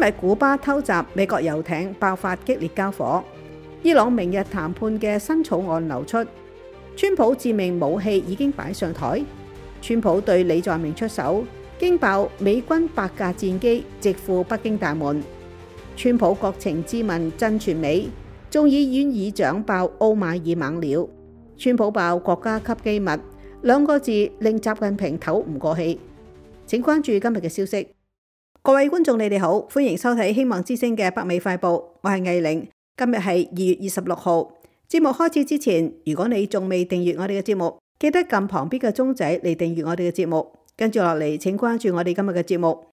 因古巴偷襲美國遊艇爆發激烈交火，伊朗明日談判嘅新草案流出，川普致命武器已經擺上台，川普對李在明出手，驚爆美軍8架戰機直赴北京大門。川普國情咨文震全美，眾議院議長爆奧馬爾猛料，川普爆國家級機密，2個字令習近平唞唔過氣。請關注今日嘅消息。各位觀眾你哋好，歡迎收睇希望之聲嘅北美快報，我係藝玲。今日係2月26號。節目開始之前，如果你仲未訂閱我哋嘅節目，記得撳旁邊嘅鐘仔嚟訂閱我哋嘅節目。跟住落嚟，請關注我哋今日嘅節目。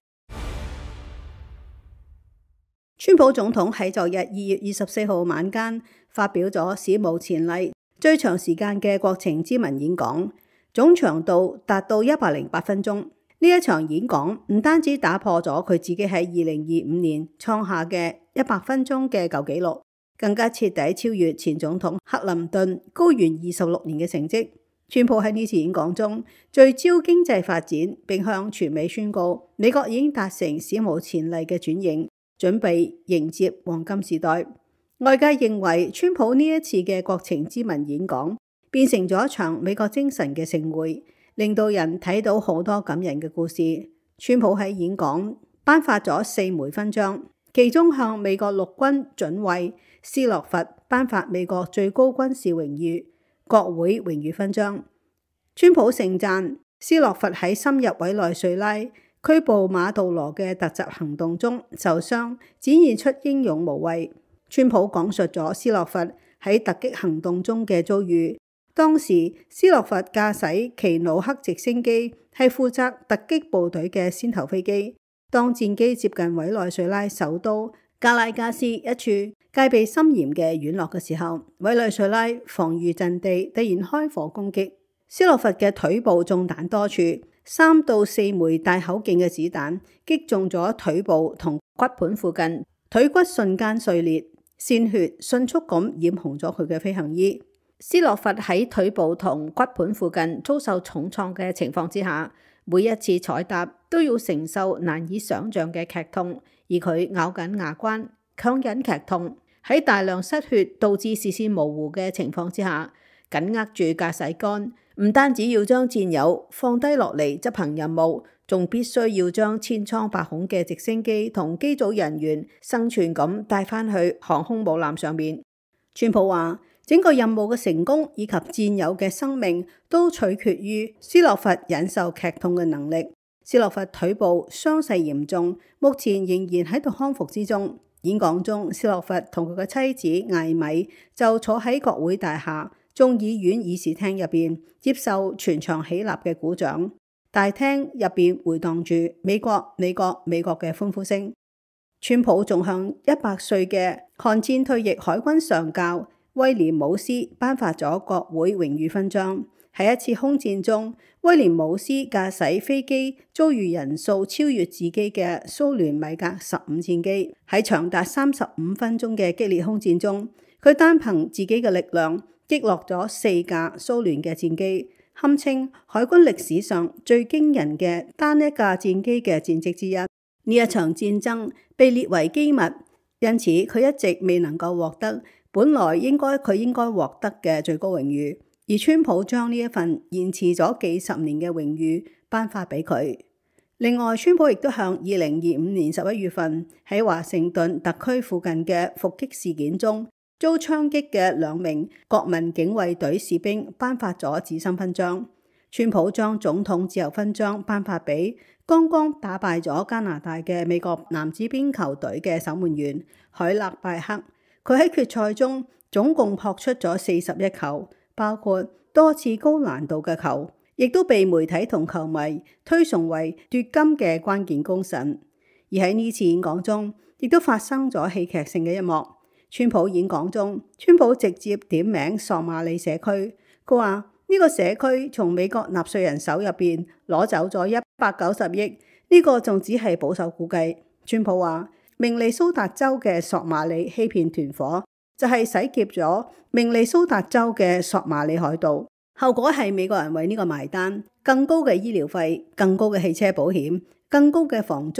川普總統喺昨日2月24號晚間發表咗史無前例最長時間嘅國情咨文演講，總長度達到108分鐘。呢一場演講唔單止打破咗佢自己喺2025年創下嘅100分鐘嘅舊紀錄，更加徹底超越前總統克林頓高懸26年嘅成績。川普喺呢次演講中聚焦經濟發展，並向全美宣告美國已經達成史無前例嘅轉型，準備迎接黃金時代。外界認為川普呢一次嘅國情咨文演講變成咗一場美國精神嘅盛會，令到人睇到好多感人嘅故事。川普喺演講頒發咗4枚勳章，其中向美國陸軍准尉斯諾弗頒發美國最高軍事榮譽國會榮譽勳章。川普盛讚斯諾弗喺深入委內瑞拉拘捕馬杜羅嘅突襲行動中受傷，展現出英勇無畏。川普講述咗斯諾弗喺突擊行動中嘅遭遇。當時斯諾弗駕駛奇努克直升機，係負責突擊部隊嘅先頭飛機。當戰機接近委內瑞拉首都加拉加斯一處戒備森嚴嘅院落嘅時候，委內瑞拉防禦陣地突然開火攻擊，斯諾弗嘅腿部中彈多處，3到4枚大口徑嘅子彈擊中咗腿部同骨盤附近，腿骨瞬間碎裂，鮮血迅速咁染紅咗佢嘅飛行衣。斯諾弗喺腿部同骨盤附近遭受重創嘅情況之下，每一次踩踏都要承受難以想象嘅劇痛，而佢咬緊牙關強忍劇痛，喺大量失血導致視線模糊嘅情況之下，緊握住駕駛桿，唔單止要將戰友放低落嚟執行任務，仲必須要將千瘡百孔嘅直升機同機組人員生存咁帶返去航空母艦上面。川普話，整個任務嘅成功以及戰友嘅生命都取決於斯諾弗忍受劇痛嘅能力。斯諾弗腿部傷勢嚴重，目前仍然喺度康復之中。演講中，斯諾弗同佢嘅妻子艾米就坐喺國會大廈眾議院議事廳入邊，接受全場起立嘅鼓掌。大廳入邊回盪住美國美國美國嘅歡呼聲。川普仲向100歲嘅韓戰退役海軍上校威廉姆斯頒發咗國會榮譽勳章。喺一次空戰中，威廉姆斯駕駛飛機遭遇人數超越自己嘅蘇聯米格15戰機。喺長達35分鐘嘅激烈空戰中，佢單憑自己嘅力量擊落咗4架蘇聯嘅戰機，堪稱海軍歷史上最驚人嘅單一架戰機嘅戰績之一。呢一場戰爭被列為機密，因此佢一直未能夠獲得本來佢應該獲得嘅最高榮譽，而川普將呢一份延遲咗幾十年嘅榮譽頒發俾佢。另外，川普亦都向2025年11月份喺華盛頓特區附近嘅伏擊事件中遭槍擊嘅2名國民警衛隊士兵頒發咗紫心勳章。川普將總統自由勳章頒發俾剛剛打敗咗加拿大嘅美國男子冰球隊嘅守門員海勒拜克。佢喺決賽中總共撲出咗41球，包括多次高難度嘅球，亦都被媒體同球迷推崇為奪金嘅關鍵功臣。而喺呢次演講中，亦都發生咗戲劇性嘅一幕。川普演講中，川普直接點名索馬里社區，佢話呢個社區從美國納稅人手入邊攞走咗190億，呢個仲只係保守估計。川普話，明尼蘇達州嘅索馬里欺騙團伙就係洗劫咗明尼蘇達州嘅索馬里海盜，後果係美國人為呢個埋單，更高嘅醫療費、更高嘅汽車保險、更高嘅房租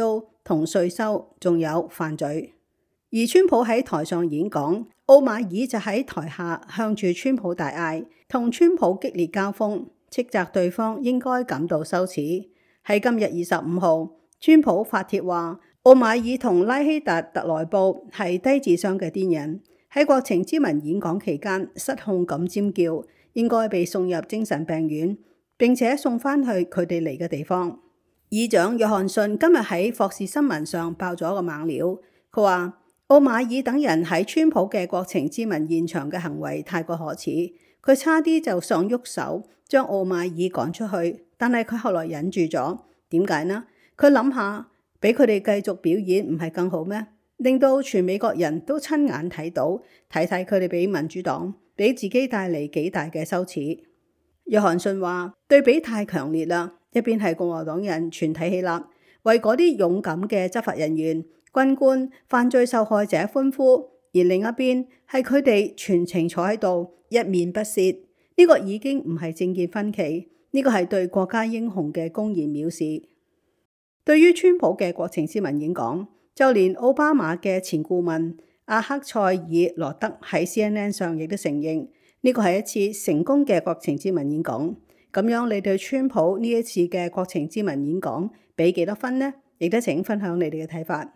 同稅收，仲有犯罪。而川普喺台上演講，奧馬爾就喺台下向住川普大嗌，同川普激烈交鋒，斥責對方應該感到羞恥。喺今日25號，川普發帖話，奧馬爾同拉希達特萊布係低智商嘅癲人，喺國情咨文演講期間失控咁尖叫，應該被送入精神病院，並且送返去佢哋嚟嘅地方。議長約翰遜今日喺霍士新聞上爆咗個猛料，佢話奧馬爾等人喺川普嘅國情咨文現場嘅行為太過可恥，佢差啲就想喐手將奧馬爾趕出去，但係佢後來忍住咗。點解呢？佢諗下，俾佢哋繼續表演唔係更好咩？令到全美國人都親眼睇到，睇睇佢哋俾民主黨俾自己帶嚟幾大嘅羞恥。約翰遜話對比太強烈啦，一邊係共和黨人全體起立，為嗰啲勇敢嘅執法人員、軍官、犯罪受害者歡呼，而另一邊係佢哋全程坐喺度一面不屑。呢個已經唔係政見分歧，呢個係對國家英雄嘅公然藐視。對於川普嘅國情咨文演講，就連奧巴馬嘅前顧問阿克塞爾羅德喺 CNN 上亦都承認，呢個係一次成功嘅國情咨文演講。咁樣你對川普呢一次嘅國情咨文演講俾幾多分呢？亦都請分享你哋嘅睇法。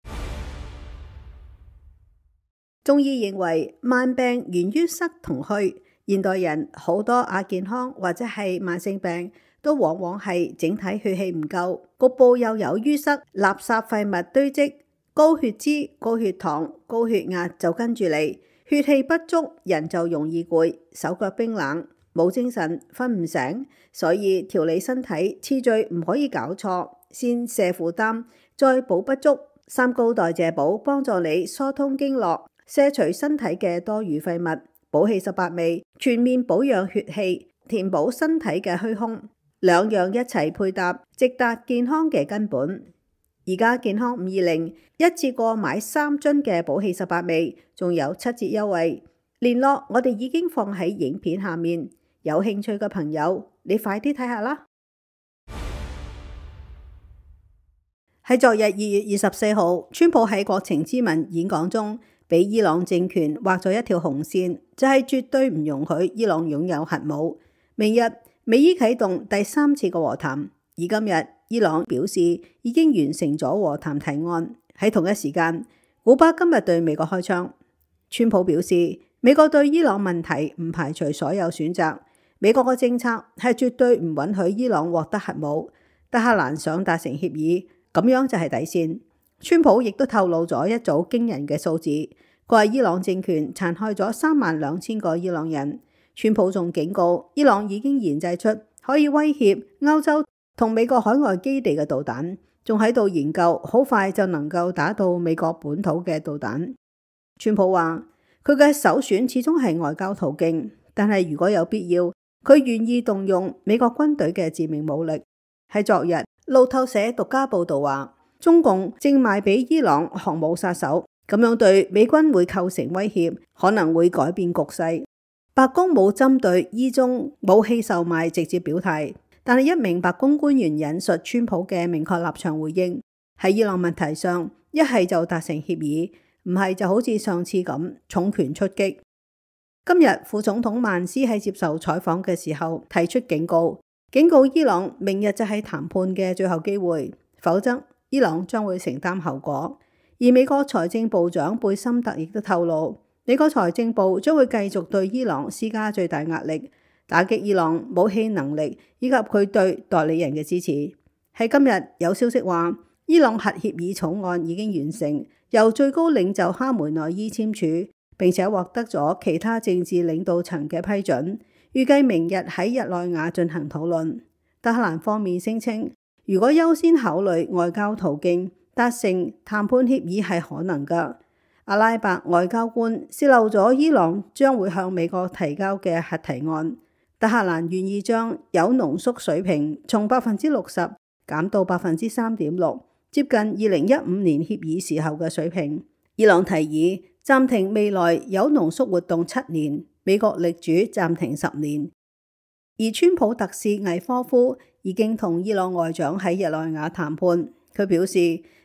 中醫認為慢病源於塞同虛，現代人好多亞健康或者係慢性病都往往係整體血氣唔夠，局部又有淤塞，垃圾廢物堆積，高血脂、高血糖、高血壓就跟住嚟，血氣不足，人就容易攰，手腳冰冷，冇精神，瞓唔醒。所以調理身體次序唔可以搞錯，先卸負擔，再補不足。三高代謝補幫助你疏通經絡，卸除身體嘅多餘廢物，補氣18味，全面保養血氣，填補身體嘅虛空，兩樣一齊配搭，直達健康嘅根本。而家健康520一次過買3樽嘅補氣18味，仲有7折優惠。聯絡我哋已經放喺影片下面，有興趣嘅朋友，你快啲睇下啦。喺昨日2月24號，川普喺國情咨文演講中，俾伊朗政權畫咗一條紅線，就係絕對唔容許伊朗擁有核武。明日美伊啟動第3次嘅和談，而今日伊朗表示已經完成咗和談提案。喺同一時間，古巴今日對美國開槍。川普表示，美國對伊朗問題唔排除所有選擇，美國嘅政策係絕對唔允許伊朗獲得核武。德黑蘭想達成協議，咁樣就係底線。川普亦都透露咗一組驚人嘅數字，佢話伊朗政權殘害咗32000個伊朗人。川普仲警告，伊朗已經研製出可以威脅歐洲同美國海外基地嘅導彈，仲喺度研究好快就能夠打到美國本土嘅導彈。川普話佢嘅首選始終係外交途徑，但係如果有必要，佢願意動用美國軍隊嘅致命武力。喺昨日，路透社獨家報道話，中共正賣俾伊朗航母殺手，咁樣對美軍會構成威脅，可能會改變局勢。白宮冇針對伊中武器售賣直接表態，但係一名白宮官員引述川普嘅明確立場回應，喺伊朗問題上，一係就達成協議，唔係就好似上次咁重拳出擊。今日副總統曼斯喺接受採訪嘅時候提出警告伊朗明日就係談判嘅最後機會，否則伊朗將會承擔後果。而美國財政部長貝森特亦都透露，美國財政部將會繼續對伊朗施加最大壓力，打擊伊朗武器能力以及佢對代理人嘅支持。喺今日有消息話，伊朗核協議草案已經完成，由最高領袖哈梅內伊簽署，並且獲得咗其他政治領導層嘅批准，預計明日喺日內瓦進行討論。德黑蘭方面聲稱，如果優先考慮外交途徑，達成談判協議係可能㗎。阿拉伯外交官洩漏咗伊朗將會向美國提交嘅核提案，德黑蘭願意將鈾濃縮水平從60%減到3.6%，接近2015年協議時候嘅水平。伊朗提議暫停未來鈾濃縮活動7年，美國力主暫停10年。而川普特使魏科夫已經同伊朗外長喺日內瓦談判，佢表示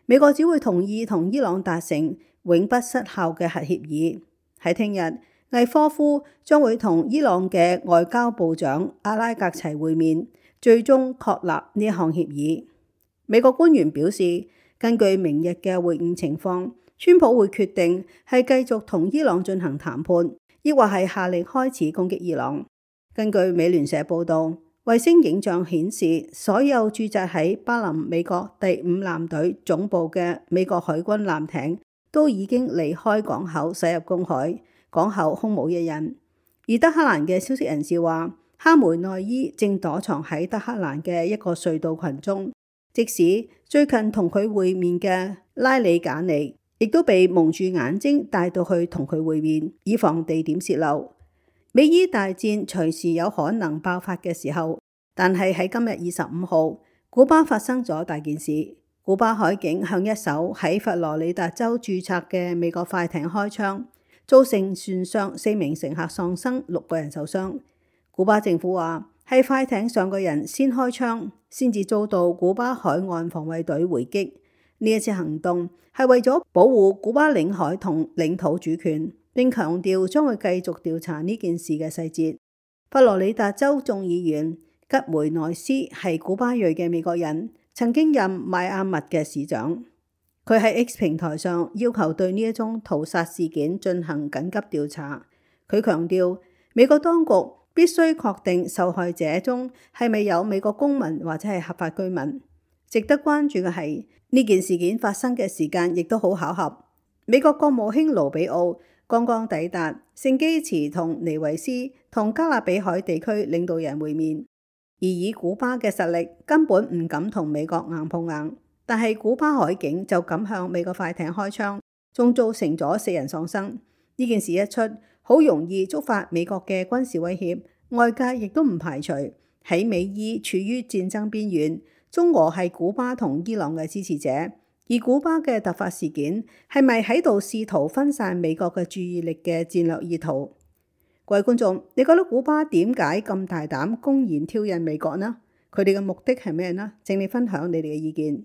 美國只會同意同伊朗達成永不失效嘅核協議。喺聽日，魏科夫將會同伊朗嘅外交部長阿拉格齊會面，最終確立呢項協議。美國官員表示，根據明日嘅會晤情況，川普會決定係繼續同伊朗進行談判，抑或係下令開始攻擊伊朗。根據美聯社報導，衛星影像顯示，所有駐紮喺巴林美國第5艦隊總部嘅美國海軍艦艇都已經離開港口駛入公海，港口空無一人。而德黑蘭嘅消息人士話，哈梅內伊正躲藏喺德黑蘭嘅一個隧道群中，即使最近同佢會面嘅拉里賈尼亦都被蒙住眼睛帶到去同佢會面，以防地點洩漏。美伊大戰隨時有可能爆發嘅時候，但係喺今日25號，古巴發生咗大件事。古巴海警向一艘喺佛羅里達州註冊嘅美國快艇開槍，造成船上4名乘客喪生，6個人受傷。古巴政府話係快艇上個人先開槍，先至遭到古巴海岸防衛隊回擊。呢一次行動係為咗保護古巴領海同領土主權，並強調將會繼續調查呢件事嘅細節。佛羅里達州眾議員吉梅內斯係古巴裔嘅美國人，曾經任邁阿密嘅市長。佢喺 X 平台上要求對呢一宗屠殺事件進行緊急調查。佢強調，美國當局必須確定受害者中係咪有美國公民或者係合法居民。值得關注嘅係，呢件事件發生嘅時間亦都好巧合。美國國務卿盧比奧剛剛抵達聖基茨同尼維斯同加勒比海地區領導人會面，而以古巴嘅實力根本唔敢同美國硬碰硬，但係古巴海警就敢向美國快艇開槍，仲造成咗4人喪生。呢件事一出，好容易觸發美國嘅軍事威脅，外界亦都唔排除喺美伊處於戰爭邊緣，中俄係古巴同伊朗嘅支持者。而古巴嘅突發事件係咪喺度試圖分散美國嘅注意力嘅戰略意圖？各位觀眾，你覺得古巴點解咁大膽公然挑釁美國呢？佢哋嘅目的係咩呢？請你分享你哋嘅意見。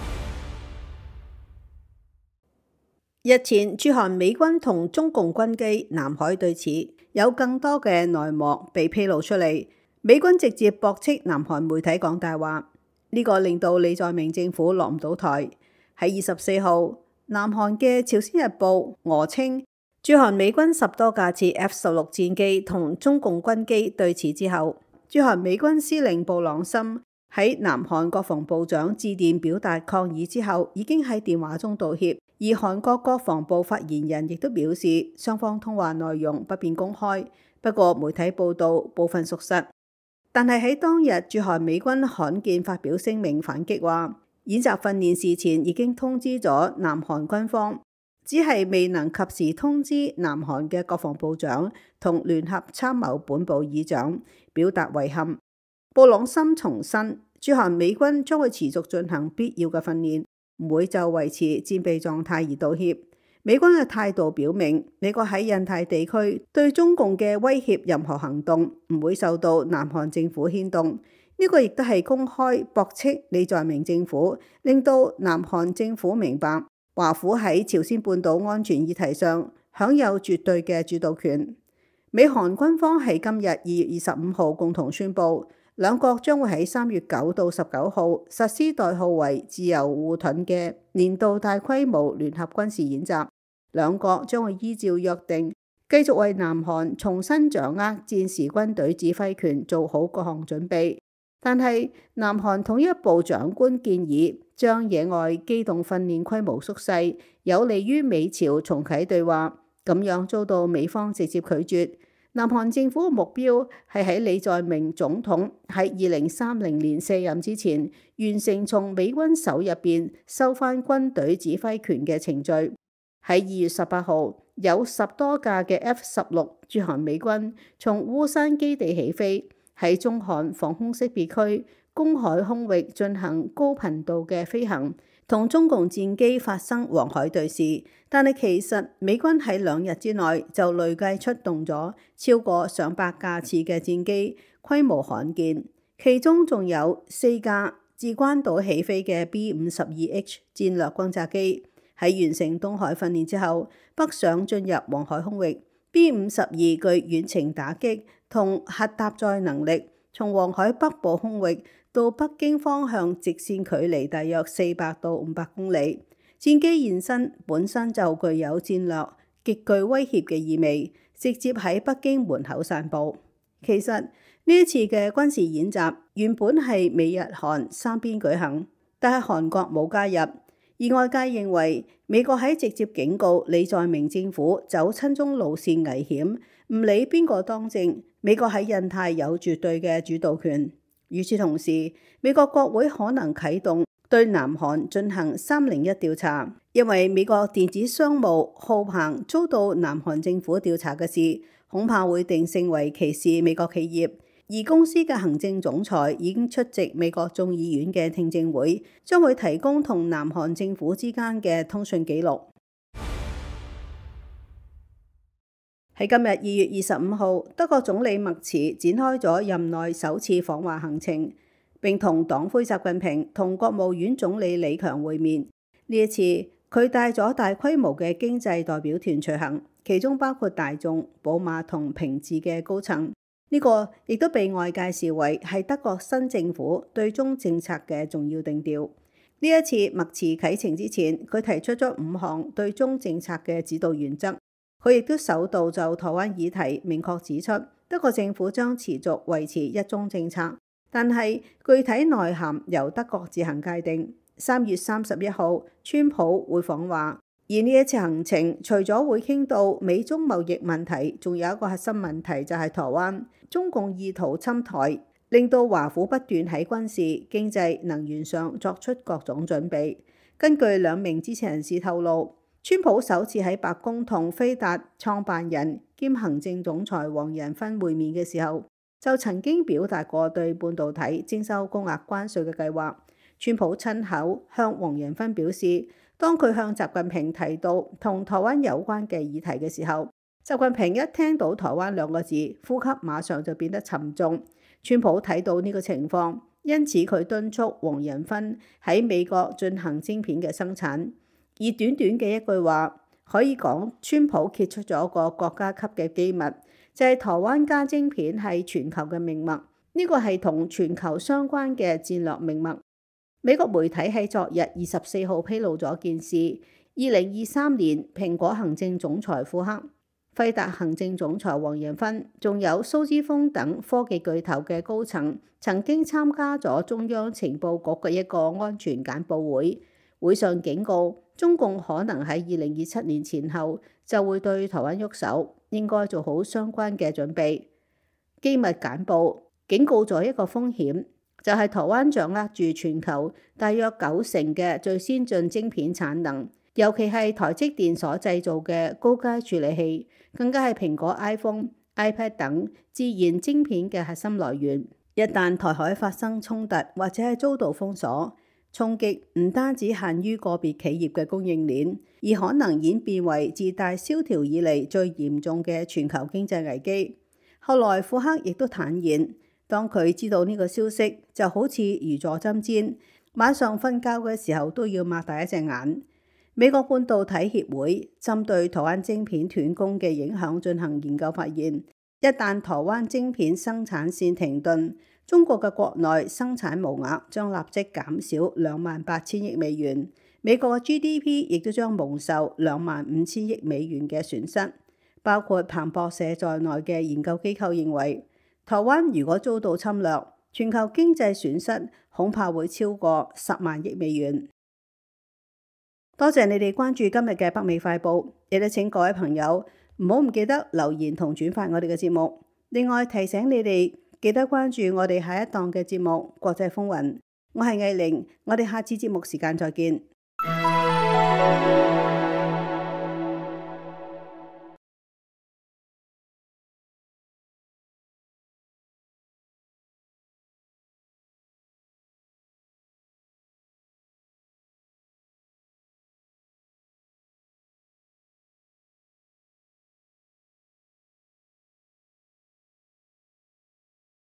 日前駐韓美軍同中共軍機南海對峙，有更多嘅內幕被披露出嚟。美軍直接駁斥南韓媒體講大話，呢個令到李在明政府落唔到台。喺24號，南韓嘅朝鮮日報訛稱，駐韓美軍10多架次 F-16 戰機同中共軍機對峙之後，駐韓美軍司令布朗森喺南韓國防部長致電表達抗議之後，已經喺電話中道歉。而韓國國防部發言人亦都表示，雙方通話內容不便公開，不過媒體報道部分屬實。但係喺當日，駐韓美軍罕見發表聲明反擊話，演習訓練事前已經通知咗南韓軍方，只係未能及時通知南韓嘅國防部長同聯合參謀本部議長，表達遺憾。布朗森重申，駐韓美軍將會持續進行必要嘅訓練，唔會就維持戰備狀態而道歉。美軍嘅態度表明，美國喺印太地區對中共嘅威脅任何行動唔會受到南韓政府牽動。呢個亦都係公開駁斥李在明政府，令到南韓政府明白華府喺朝鮮半島安全議題上享有絕對嘅主導權。美韓軍方喺今日2月25號共同宣布，兩國將會喺3月9到19號實施代號為自由護盾嘅年度大規模聯合軍事演習。兩國將會依照約定，繼續為南韓重新掌握戰時軍隊指揮權做好各項準備。但係南韓統一部長官建議將野外機動訓練規模縮細，有利於美朝重啟對話，咁樣遭到美方直接拒絕。南韓政府嘅目標係喺李在明總統喺2030年卸任之前，完成從美軍手入邊收返軍隊指揮權嘅程序。喺2月18號，有10多架嘅 F-16駐韓美軍從烏山基地起飛，喺中韓防空識別區公海空域進行高頻度嘅飛行，同中共戰機發生黃海對峙。但係其實美軍喺2日之內就累計出動咗超過上百架次嘅戰機，規模罕見。其中仲有4架自關島起飛嘅 B-52H 戰略轟炸機，喺完成東海訓練之後，北上進入黃海空域。B-52具遠程打擊同核搭載能力，從黃海北部空域到北京方向直線距離大約400到500公里。戰機現身本身就具有戰略極具威脅嘅意味，直接喺北京門口散佈。其實呢一次嘅軍事演習原本係美日韓三邊舉行，但係韓國冇加入，而外界認為美國喺直接警告李在明政府走親中路線危險，唔理邊個當政，美國喺印太有絕對嘅主導權。與此同時，美國國會可能啟動對南韓進行301調查，因為美國電子商務浩鵬遭到南韓政府調查嘅事，恐怕會定性為歧視美國企業。而公司嘅行政總裁已經出席美國眾議院嘅聽證會，將會提供同南韓政府之間嘅通訊記錄。喺今日2月25號，德國總理默茨展開咗任內首次訪華行程，並同黨魁習近平同國務院總理李強會面。呢一次佢帶咗大規模嘅經濟代表團隨行，其中包括大眾、寶馬同平治嘅高層。呢個亦都被外界視為係德國新政府對中政策嘅重要定調。呢一次默茨啟程之前，佢提出咗5項對中政策嘅指導原則。佢亦都首度就台灣議題明確指出，德國政府將持續維持一中政策，但係具體內涵由德國自行界定。3月31號，川普會訪華，而呢一次行程除咗會傾到美中貿易問題，仲有一個核心問題就係台灣。中共意圖侵台，令到華府不斷喺軍事、經濟、能源上作出各種準備。根據2名知情人士透露，川普首次喺白宮同飛達創辦人兼行政總裁黃仁勳會面嘅時候，就曾經表達過對半導體徵收高額關稅嘅計劃。川普親口向黃仁勳表示，當佢向習近平提到同台灣有關嘅議題嘅時候，習近平一聽到台灣2個字，呼吸馬上就變得沉重。川普睇到呢個情況，因此佢敦促黃仁勳喺美國進行晶片嘅生產。而短短嘅一句話，可以講川普揭出咗個國家級嘅機密，就係台灣加晶片係全球嘅命脈。呢個係同全球相關嘅戰略命脈。美國媒體喺昨日24號披露咗件事：2023年蘋果行政總裁庫克、輝達行政總裁黃仁勳，仲有蘇姿豐等科技巨頭嘅高層，曾經參加咗中央情報局嘅一個安全簡報會。會上警告中共可能喺2027年前後就會對台灣喐手，應該做好相關嘅準備。機密簡報警告咗一個風險，就係台灣掌握住全球大約90%嘅最先進晶片產能，尤其係台積電所製造嘅高階處理器，更加係蘋果 iPhone、iPad 等自研晶片嘅核心來源。一旦台海發生衝突或者係遭到封鎖，衝擊唔單止限於個別企業嘅供應鏈，而可能演變為自大蕭條以嚟最嚴重嘅全球經濟危機。後來庫克亦都坦言，當佢知道呢個消息，就好似如坐針氈，晚上瞓覺嘅時候都要擘大一隻眼。美國半導體協會針對台灣晶片斷供嘅影響進行研究，發現一旦台灣晶片生產線停頓，中國嘅國內生產毛額將立即減少28,000億美元，美國嘅 GDP 亦都將蒙受25,000億美元嘅損失。包括彭博社在內嘅研究機構認為，台灣如果遭到侵略，全球經濟損失恐怕會超過10萬億美元。多謝你哋關注今日嘅北美快報，亦都請各位朋友唔記得留言同轉發我哋嘅節目。另外提醒你哋，記得關注我哋下一檔嘅節目《國際風雲》，我係藝玲，我哋下次節目時間再見。